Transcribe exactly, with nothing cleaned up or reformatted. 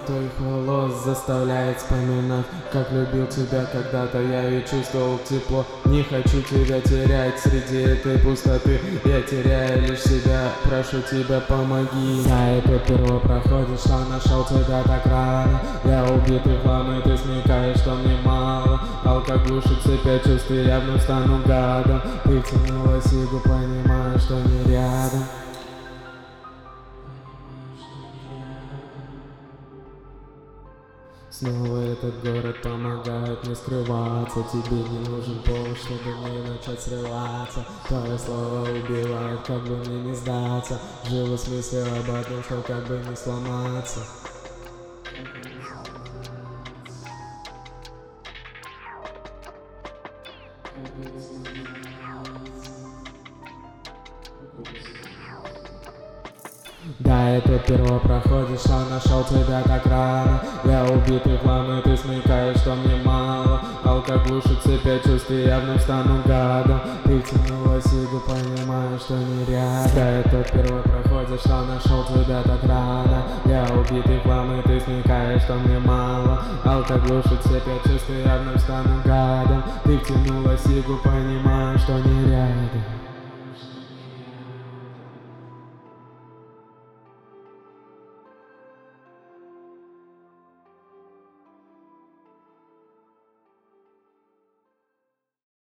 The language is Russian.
твоих волос заставляет вспоминать, как любил тебя когда-то я и чувствовал тепло. Не хочу тебя терять среди этой пустоты, я теряю лишь себя, прошу тебя, помоги. Я это первое проходит, что нашел тебя так рано. Я убитый в хлам, и ты смекаешь, что мне мало. Алка глушит цепь чувств, и я вновь стану гадом. Ты тянула сигу, понимаю, что не рядом. Снова этот город помогает мне скрываться. Тебе не нужен повод, чтобы мне начать срываться. Твое слово убивает, как бы мне не сдаться. Живу с мыслью об одном, что как бы не сломаться. Да, это первое проходит, что нашел тебя так рано. Я убитый в хлам, и ты смекаешь, что мне мало. Алка глушит цепь чувств, и я вновь стану гадом. Ты тянула сигу, понимаю, что не рядом. Да, это первое проходит, что нашел тебя так рано. Я убитый в хлам, и ты смекаешь, что мне мало. Алка глушит цепь чувств, и я вновь стану гадом. Ты тянула сигу, понимаю, что не рядом.